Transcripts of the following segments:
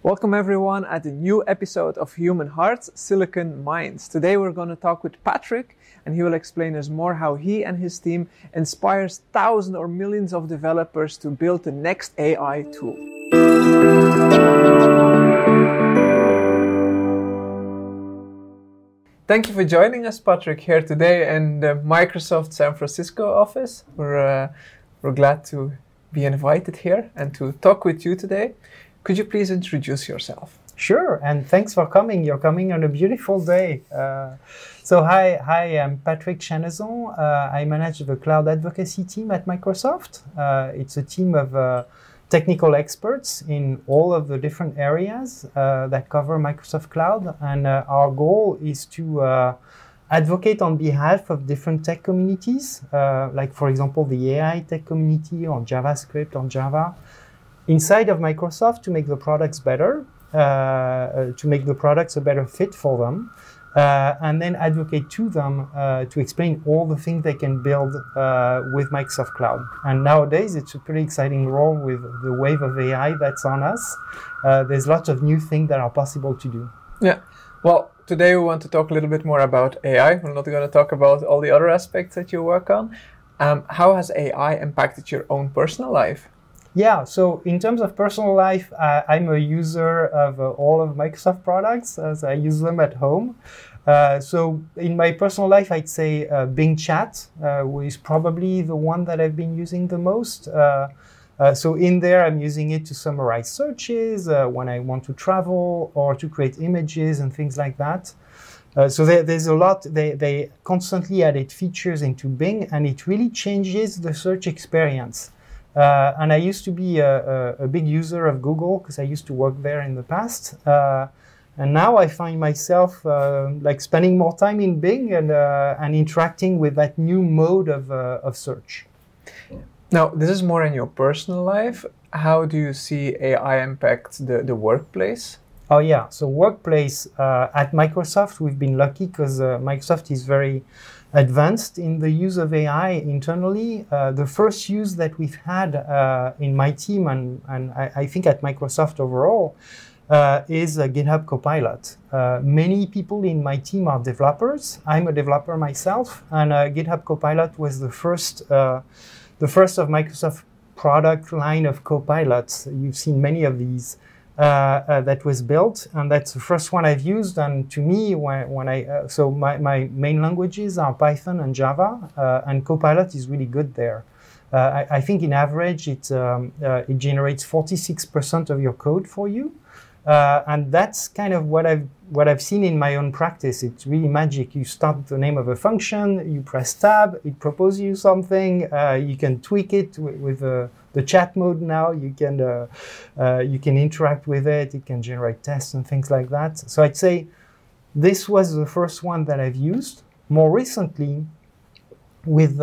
Welcome everyone at a new episode of Human Hearts, Silicon Minds. Today we're going to talk with Patrick and he will explain us more how he and his team inspires thousands or millions of developers to build the next AI tool. Thank you for joining us, Patrick, here today in the Microsoft San Francisco office. We're glad to be invited here and to talk with you today. Could you please introduce yourself? Sure, and thanks for coming. You're coming on a beautiful day. Hi, I'm Patrick Chanezon. I manage the cloud advocacy team at Microsoft. It's a team of technical experts in all of the different areas that cover Microsoft Cloud. And our goal is to advocate on behalf of different tech communities, like, for example, the AI tech community or JavaScript or Java, inside of Microsoft to make the products better, to make the products a better fit for them, and then advocate to them to explain all the things they can build with Microsoft Cloud. And nowadays, it's a pretty exciting role with the wave of AI that's on us. There's lots of new things that are possible to do. Yeah. Well, today we want to talk a little bit more about AI. We're not going to talk about all the other aspects that you work on. How has AI impacted your own personal life? Yeah, so in terms of personal life, I'm a user of all of Microsoft products as I use them at home. So in my personal life, I'd say Bing Chat is probably the one that I've been using the most. So in there, I'm using it to summarize searches when I want to travel or to create images and things like that. So there's a lot. They constantly added features into Bing, and it really changes the search experience. And I used to be a big user of Google because I used to work there in the past. And now I find myself like spending more time in Bing and interacting with that new mode of search. Now, this is more in your personal life. How do you see AI impact the workplace? Oh yeah, so workplace at Microsoft, we've been lucky because Microsoft is very advanced in the use of AI internally. The first use that we've had in my team and I think at Microsoft overall is GitHub Copilot. Many people in my team are developers. I'm a developer myself, and GitHub Copilot was the first of Microsoft product line of copilots. You've seen many of these. That was built, and that's the first one I've used. And to me, so my main languages are Python and Java, and Copilot is really good there. I think in average it generates 46% of your code for you, and that's kind of what I've seen in my own practice. It's really magic. You start the name of a function, you press tab, it proposes you something. You can tweak it with the chat mode now. You can interact with it. It can generate tests and things like that. So I'd say this was the first one that I've used. More recently, with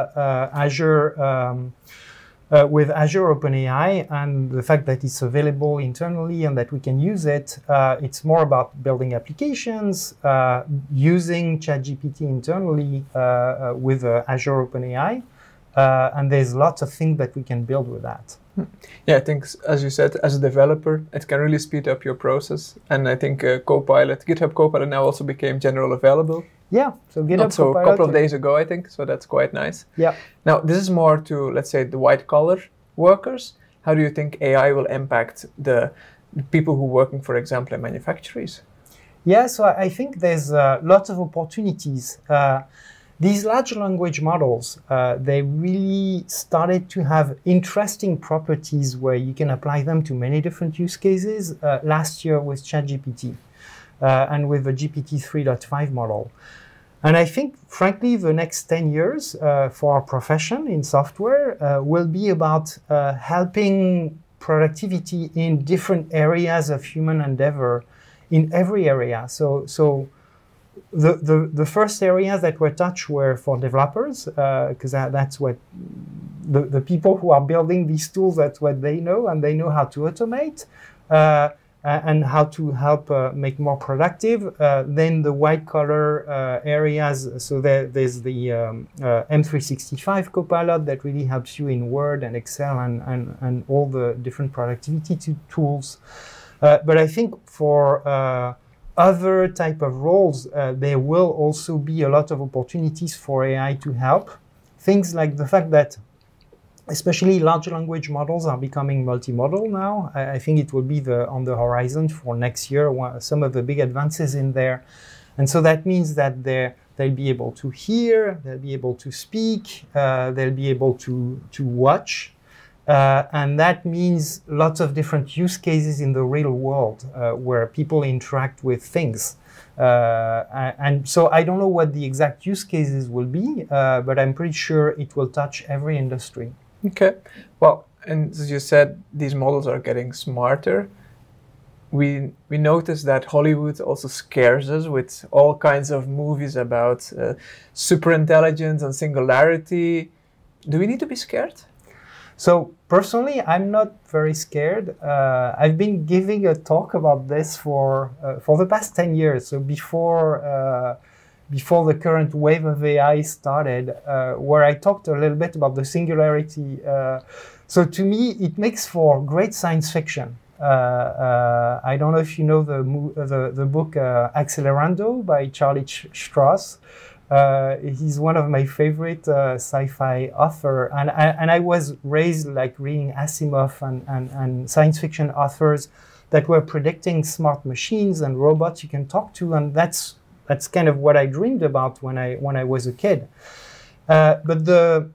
Azure. With Azure OpenAI and the fact that it's available internally and that we can use it, it's more about building applications, using ChatGPT internally with Azure OpenAI, and there's lots of things that we can build with that. Yeah, I think, as you said, as a developer, it can really speed up your process. And I think GitHub Copilot now also became general available. Yeah, so GitHub Copilot. A couple of days ago, I think, so that's quite nice. Yeah. Now, this is more to, let's say, the white-collar workers. How do you think AI will impact the people who are working, for example, in manufactories? Yeah, so I think there's lots of opportunities. These large language models, they really started to have interesting properties where you can apply them to many different use cases last year with ChatGPT and with the GPT 3.5 model. And I think, frankly, the next 10 years for our profession in software will be about helping productivity in different areas of human endeavor in every area. So the first areas that were touched were for developers, because that's what the people who are building these tools, that's what they know, and they know how to automate. And how to help make more productive. Then the white-collar areas, so there's the M365 Copilot that really helps you in Word and Excel and all the different productivity tools. But I think for other type of roles, there will also be a lot of opportunities for AI to help. Things like the fact that especially large language models are becoming multimodal now. I think it will be on the horizon for next year, some of the big advances in there. And so that means that they'll be able to hear, they'll be able to speak, they'll be able to watch. And that means lots of different use cases in the real world where people interact with things. And so I don't know what the exact use cases will be, but I'm pretty sure it will touch every industry. Okay. Well, and as you said, these models are getting smarter. We notice that Hollywood also scares us with all kinds of movies about superintelligence and singularity. Do we need to be scared? So personally, I'm not very scared. I've been giving a talk about this for the past 10 years. So before the current wave of AI started, where I talked a little bit about the singularity. So to me, it makes for great science fiction. I don't know if you know the book Accelerando by Charlie Strauss. He's one of my favorite sci-fi author, and I was raised like reading Asimov and science fiction authors that were predicting smart machines and robots you can talk to, and that's kind of what I dreamed about when I was a kid. But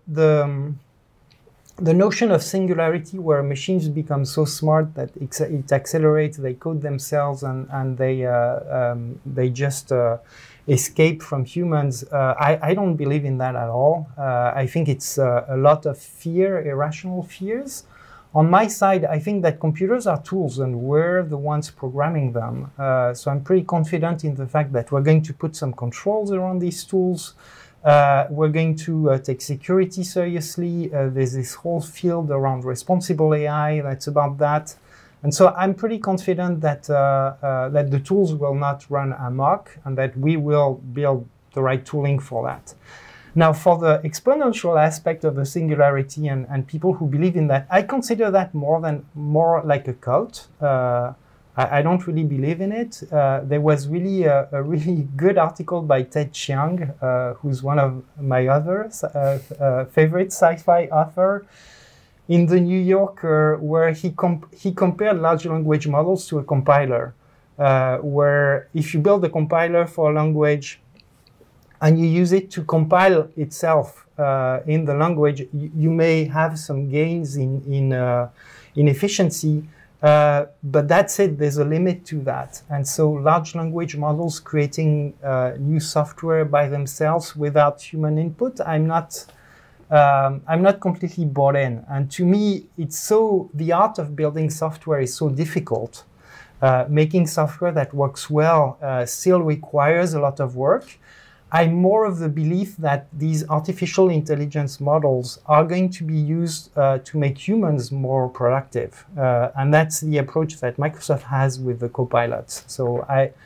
the notion of singularity, where machines become so smart that it accelerates, they code themselves, and they just escape from humans. I don't believe in that at all. I think it's a lot of fear, irrational fears. On my side, I think that computers are tools and we're the ones programming them. So I'm pretty confident in the fact that we're going to put some controls around these tools. We're going to take security seriously. There's this whole field around responsible AI that's about that. And so I'm pretty confident that the tools will not run amok and that we will build the right tooling for that. Now, for the exponential aspect of the singularity and people who believe in that, I consider that more like a cult. I don't really believe in it. There was really a really good article by Ted Chiang, who's one of my other favorite sci-fi author, in the New Yorker, where he compared large language models to a compiler, where if you build a compiler for a language and you use it to compile itself in the language, you may have some gains in efficiency, but that's it. There's a limit to that. And so large language models creating new software by themselves without human input, I'm not completely bought in. And to me, the art of building software is so difficult. Making software that works well still requires a lot of work. I'm more of the belief that these artificial intelligence models are going to be used to make humans more productive. And that's the approach that Microsoft has with the copilots. So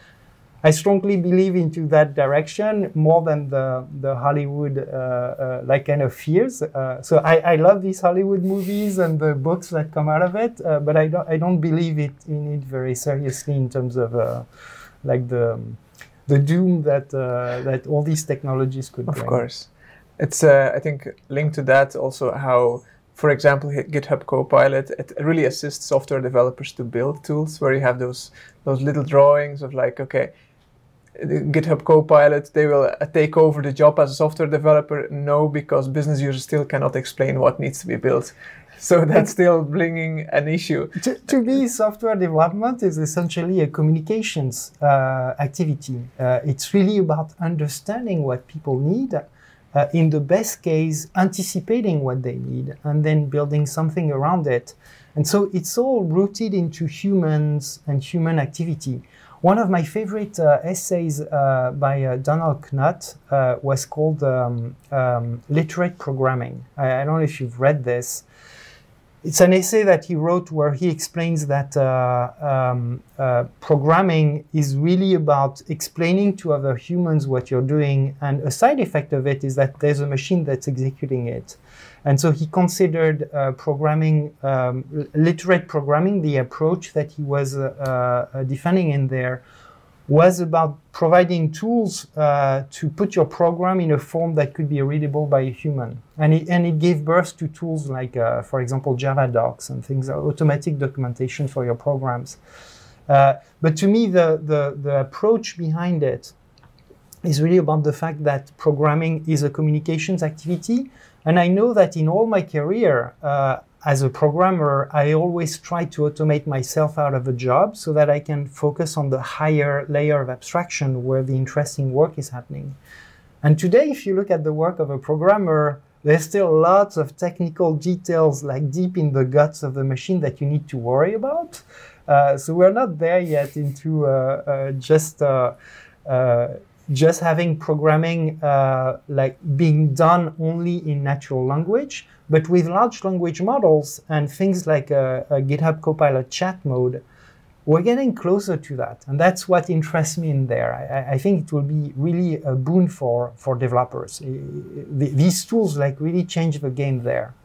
I strongly believe into that direction more than the Hollywood like kind of fears. So I love these Hollywood movies and the books that come out of it, but I don't believe in it very seriously in terms of like the doom that all these technologies could bring. Of course. It's, I think, linked to that also how, for example, GitHub Copilot, it really assists software developers to build tools where you have those little drawings of like, okay, GitHub Copilot, they will take over the job as a software developer. No, because business users still cannot explain what needs to be built. So that's still bringing an issue. To me, software development is essentially a communications activity. It's really about understanding what people need, in the best case, anticipating what they need, and then building something around it. And so it's all rooted into humans and human activity. One of my favorite essays by Donald Knuth was called Literate Programming. I don't know if you've read this. It's an essay that he wrote where he explains that programming is really about explaining to other humans what you're doing, and a side effect of it is that there's a machine that's executing it. And so he considered programming, literate programming, the approach that he was defending in there, was about providing tools to put your program in a form that could be readable by a human. And it gave birth to tools like, for example, Java Docs and things, automatic documentation for your programs. But to me, the approach behind it is really about the fact that programming is a communications activity. And I know that in all my career, as a programmer, I always try to automate myself out of a job so that I can focus on the higher layer of abstraction where the interesting work is happening. And today, if you look at the work of a programmer, there's still lots of technical details like deep in the guts of the machine that you need to worry about. So we're not there yet into just having programming like being done only in natural language, but with large language models and things like a GitHub Copilot chat mode, we're getting closer to that. And that's what interests me in there. I think it will be really a boon for developers. These tools like really change the game there.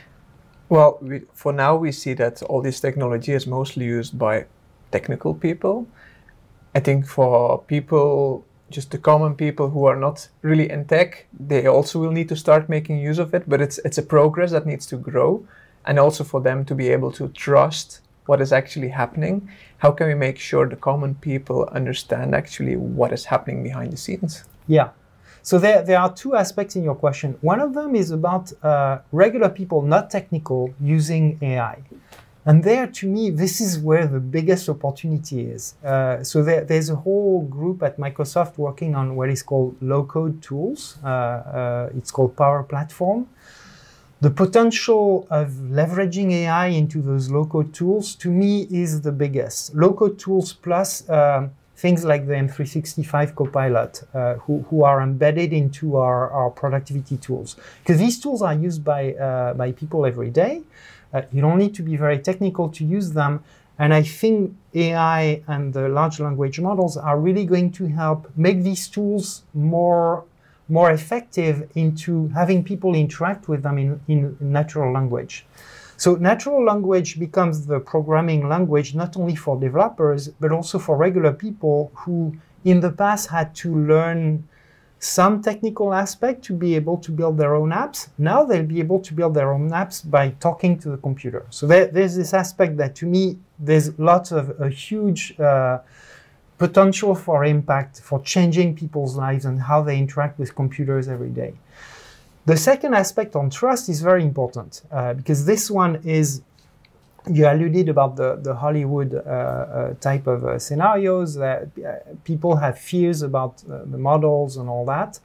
Well, for now, we see that all this technology is mostly used by technical people. I think for people, just the common people who are not really in tech, they also will need to start making use of it, but it's a progress that needs to grow. And also for them to be able to trust what is actually happening. How can we make sure the common people understand actually what is happening behind the scenes? Yeah. So there are two aspects in your question. One of them is about regular people, not technical, using AI. And there, to me, this is where the biggest opportunity is. So there's a whole group at Microsoft working on what is called low-code tools. It's called Power Platform. The potential of leveraging AI into those low-code tools, to me, is the biggest. Low-code tools plus things like the M365 Copilot, who are embedded into our productivity tools. Because these tools are used by people every day. You don't need to be very technical to use them. And I think AI and the large language models are really going to help make these tools more effective into having people interact with them in natural language. So natural language becomes the programming language, not only for developers, but also for regular people who in the past had to learn some technical aspect to be able to build their own apps. Now they'll be able to build their own apps by talking to the computer. So there's this aspect that to me, there's lots of a huge potential for impact, for changing people's lives and how they interact with computers every day. The second aspect on trust is very important because this one is, you alluded about the Hollywood type of scenarios that people have fears about the models and all that.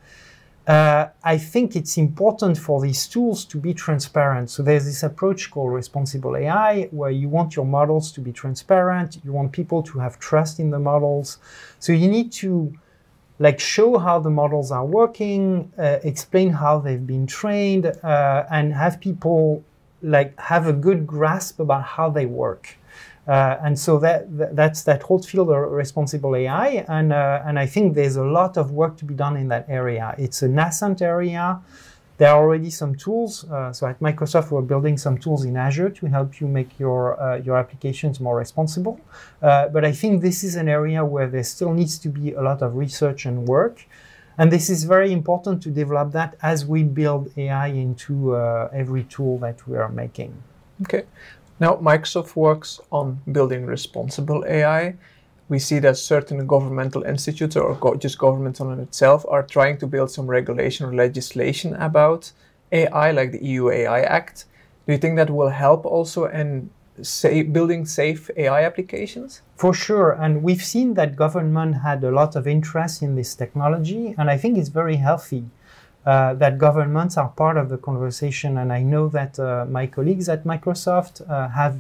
I think it's important for these tools to be transparent. So there's this approach called responsible AI, where you want your models to be transparent. You want people to have trust in the models. So you need to show how the models are working, explain how they've been trained, and have people have a good grasp about how they work. And so that's that whole field of responsible AI. And I think there's a lot of work to be done in that area. It's a nascent area. There are already some tools. So at Microsoft, we're building some tools in Azure to help you make your applications more responsible. But I think this is an area where there still needs to be a lot of research and work. And this is very important to develop that as we build AI into every tool that we are making. Okay. Now, Microsoft works on building responsible AI. We see that certain governmental institutes or just governments on itself are trying to build some regulation or legislation about AI, like the EU AI Act. Do you think that will help also in building safe AI applications? For sure. And we've seen that government had a lot of interest in this technology. And I think it's very healthy that governments are part of the conversation. And I know that my colleagues at Microsoft have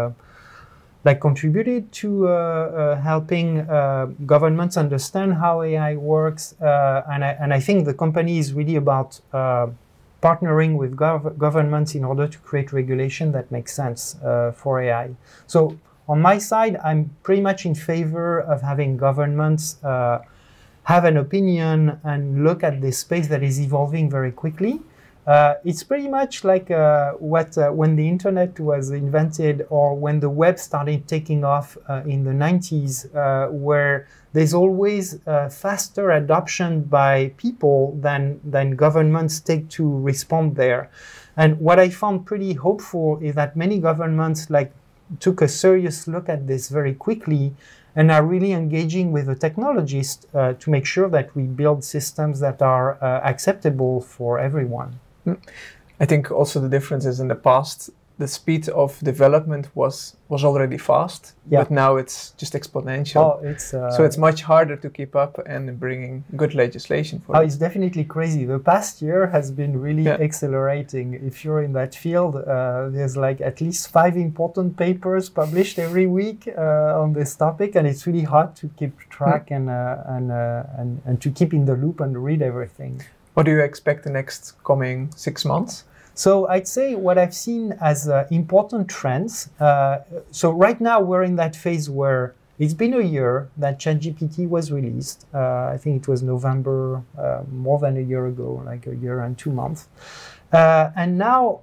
contributed to helping governments understand how AI works. And I think the company is really about partnering with governments in order to create regulation that makes sense for AI. So on my side, I'm pretty much in favor of having governments have an opinion and look at this space that is evolving very quickly. It's pretty much like when the internet was invented or when the web started taking off in the 90s, where there's always faster adoption by people than governments take to respond there. And what I found pretty hopeful is that many governments took a serious look at this very quickly and are really engaging with the technologists to make sure that we build systems that are acceptable for everyone. I think also the difference is in the past, the speed of development was already fast, but now it's just exponential. So it's much harder to keep up and bringing good legislation for it. It's definitely crazy. The past year has been really accelerating. If you're in that field, there's at least 5 important papers published every week on this topic, and it's really hard to keep track and to keep in the loop and read everything. What do you expect the next coming 6 months? So I'd say what I've seen as important trends. So right now we're in that phase where it's been a year that ChatGPT was released. I think it was November, more than a year ago, like a year and 2 months. And now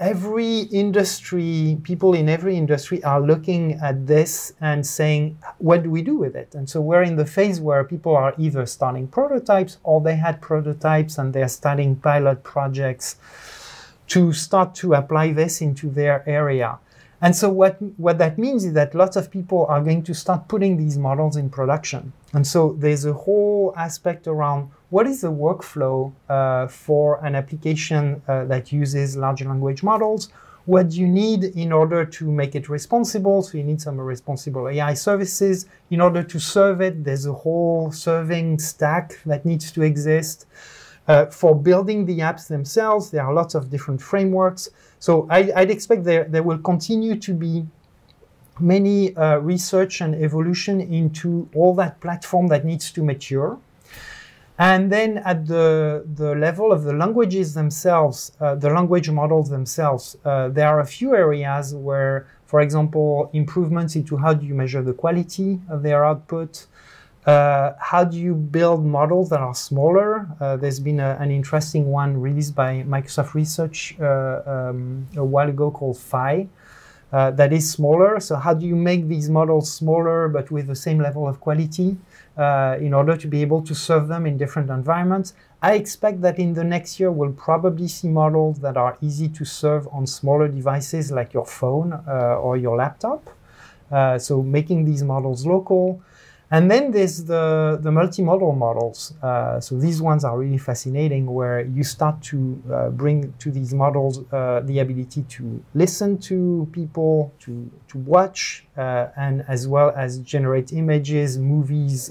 people in every industry are looking at this and saying, what do we do with it? And so we're in the phase where people are either starting prototypes or they had prototypes and they're starting pilot projects to start to apply this into their area. And so what that means is that lots of people are going to start putting these models in production. And so there's a whole aspect around what is the workflow for an application that uses large language models? What do you need in order to make it responsible? So you need some responsible AI services. In order to serve it, there's a whole serving stack that needs to exist. For building the apps themselves, there are lots of different frameworks. So I'd expect there will continue to be many research and evolution into all that platform that needs to mature. And then at the level of the languages themselves, the language models themselves, there are a few areas where, for example, improvements into how do you measure the quality of their output, how do you build models that are smaller? There's been an interesting one released by Microsoft Research a while ago called Phi that is smaller. So how do you make these models smaller but with the same level of quality in order to be able to serve them in different environments? I expect that in the next year we'll probably see models that are easy to serve on smaller devices like your phone or your laptop. So making these models local. And then there's the multimodal models. So these ones are really fascinating, where you start to bring to these models the ability to listen to people, to watch, and as well as generate images, movies,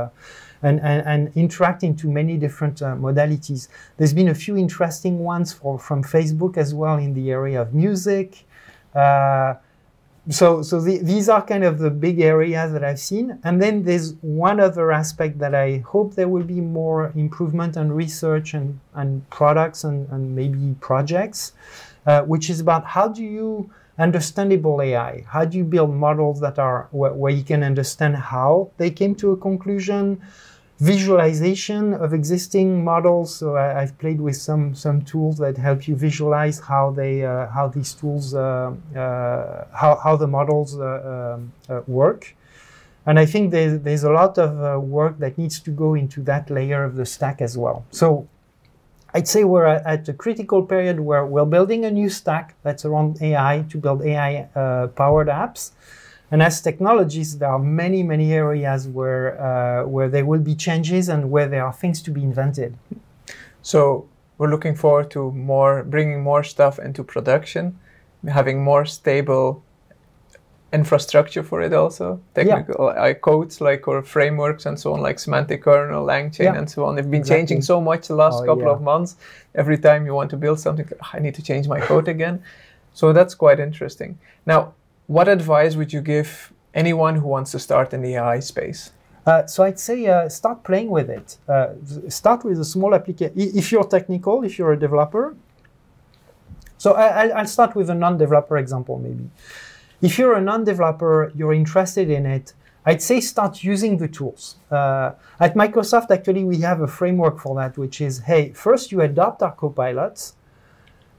and interact into many different modalities. There's been a few interesting ones from Facebook as well in the area of music. So these are kind of the big areas that I've seen. And then there's one other aspect that I hope there will be more improvement and research and products and maybe projects, which is about how do you understandable AI? How do you build models that are where you can understand how they came to a conclusion? Visualization of existing models. So I've played with some tools that help you visualize how these tools how the models work. And I think there's a lot of work that needs to go into that layer of the stack as well. So I'd say we're at a critical period where we're building a new stack that's around AI to build AI powered apps. And as technologists, there are many, many areas where there will be changes and where there are things to be invented. So we're looking forward to bringing more stuff into production, having more stable infrastructure for it also, technical codes or frameworks and so on, like semantic kernel, LangChain and so on. They've been changing so much the last couple of months. Every time you want to build something, I need to change my code again. So that's quite interesting. Now, what advice would you give anyone who wants to start in the AI space? So I'd say start playing with it. Start with a small application. If you're technical, if you're a developer. So I'll start with a non-developer example maybe. If you're a non-developer, you're interested in it, I'd say start using the tools. At Microsoft, actually, we have a framework for that, which is, hey, first you adopt our copilots.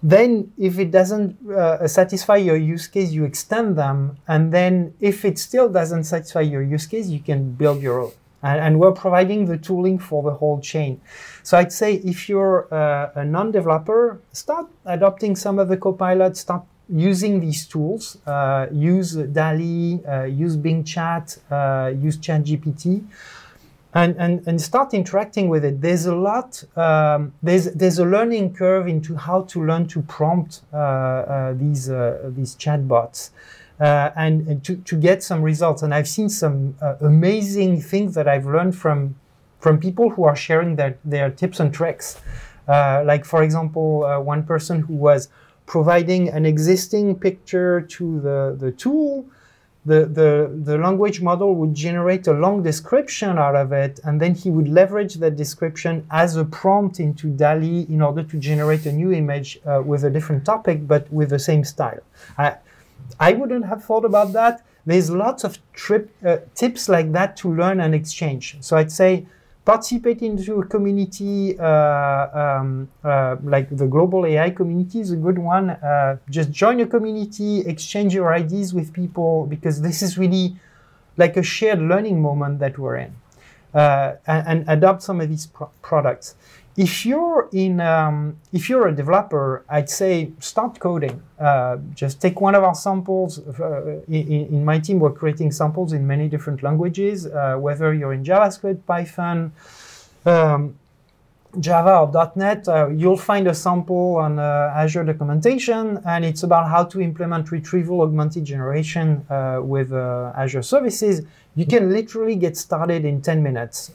Then if it doesn't satisfy your use case, you extend them. And then if it still doesn't satisfy your use case, you can build your own. And we're providing the tooling for the whole chain. So I'd say if you're a non-developer, start adopting some of the Copilots, start using these tools, use DALL-E, use Bing Chat, use ChatGPT, and start interacting with it. There's a lot, there's a learning curve into how to learn to prompt these chatbots. And to get some results. And I've seen some amazing things that I've learned from people who are sharing their tips and tricks. Like, for example, one person who was providing an existing picture to the tool, the language model would generate a long description out of it, and then he would leverage that description as a prompt into DALL-E in order to generate a new image with a different topic, but with the same style. I wouldn't have thought about that. There's lots of tips like that to learn and exchange. So I'd say participate into a community like the Global AI community is a good one. Just join a community, exchange your ideas with people, because this is really like a shared learning moment that we're in. And adopt some of these products. If you're a developer, I'd say start coding. Just take one of our samples. In my team, we're creating samples in many different languages, whether you're in JavaScript, Python, Java or .NET, you'll find a sample on Azure documentation, and it's about how to implement retrieval augmented generation with Azure services. You can literally get started in 10 minutes.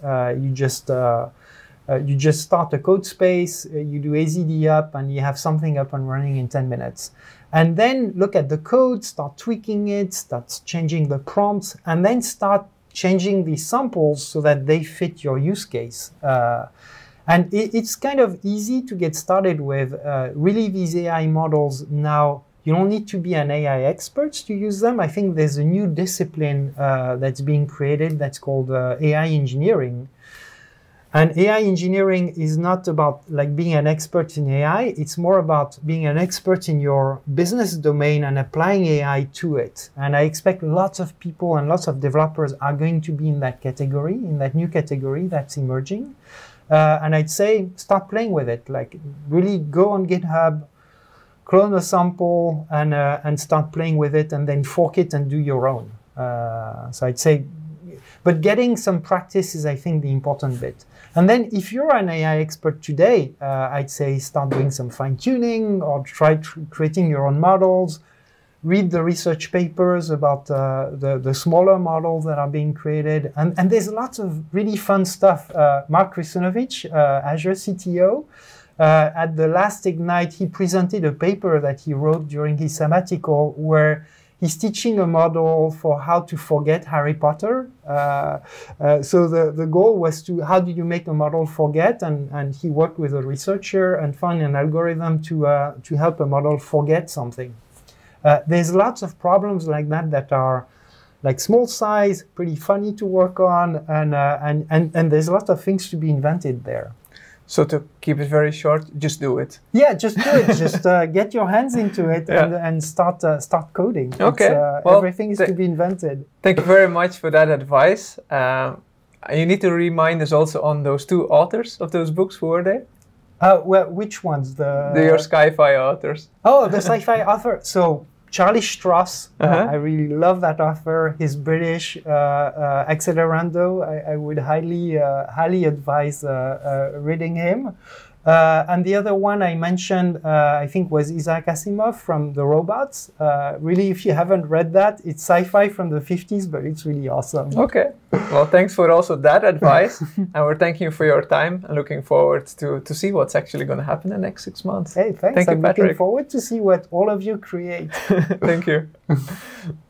You just start a code space, you do AZD up, and you have something up and running in 10 minutes. And then look at the code, start tweaking it, start changing the prompts, and then start changing the samples so that they fit your use case. And it's kind of easy to get started with. Really, these AI models now, you don't need to be an AI expert to use them. I think there's a new discipline that's being created that's called AI engineering. And AI engineering is not about like being an expert in AI. It's more about being an expert in your business domain and applying AI to it. And I expect lots of people and lots of developers are going to be in that category, in that new category that's emerging. And I'd say start playing with it. Like really go on GitHub, clone a sample, and start playing with it, and then fork it and do your own. So I'd say, but getting some practice is, I think, the important bit. And then if you're an AI expert today, I'd say start doing some fine-tuning or try creating your own models. Read the research papers about the smaller models that are being created. And there's lots of really fun stuff. Mark Russinovich, Azure CTO, at the last Ignite, he presented a paper that he wrote during his sabbatical where he's teaching a model for how to forget Harry Potter. So the goal was how do you make a model forget? And he worked with a researcher and found an algorithm to help a model forget something. There's lots of problems like that are like small size, pretty funny to work on, and there's a lot of things to be invented there. So to keep it very short, just do it. Yeah, just do it. Just get your hands into it and start coding. Okay. Well, everything is to be invented. Thank you very much for that advice. You need to remind us also on those two authors of those books. Who were they? Well, which ones? Your sci-fi authors. Oh, the sci-fi author. So Charlie Stross, I really love that author. He's British. Accelerando, I would highly advise reading him. And the other one I mentioned, I think, was Isaac Asimov from The Robots. Really, if you haven't read that, it's sci-fi from the 50s, but it's really awesome. Okay. Well, thanks for also that advice. And we're thanking you for your time and looking forward to see what's actually going to happen in the next 6 months. Hey, thanks. Thank you, I'm Patrick. looking forward to see what all of you create. Thank you.